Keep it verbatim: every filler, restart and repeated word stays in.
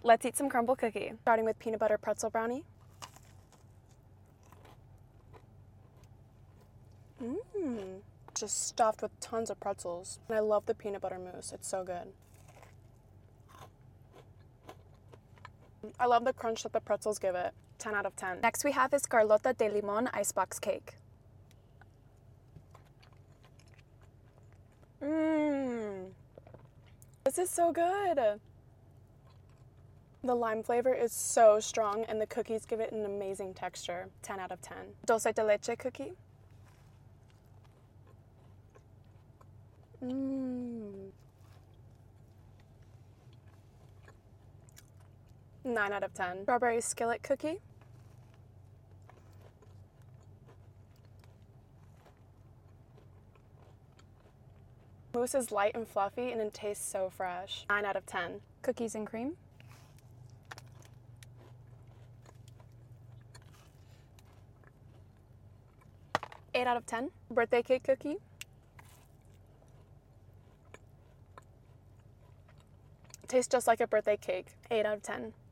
Let's eat some crumble cookie, starting with peanut butter pretzel brownie. Mmm. Just stuffed with tons of pretzels. And I love the peanut butter mousse. It's so good. I love the crunch that the pretzels give it. ten out of ten. Next we have is Carlota de Limon icebox cake. Mmm. This is so good. The lime flavor is so strong and the cookies give it an amazing texture. ten out of ten. Dulce de leche cookie. Mmm. nine out of ten. Strawberry skillet cookie. Mousse is light and fluffy and it tastes so fresh. nine out of ten. Cookies and cream. eight out of ten. Birthday cake cookie. Tastes just like a birthday cake. eight out of ten.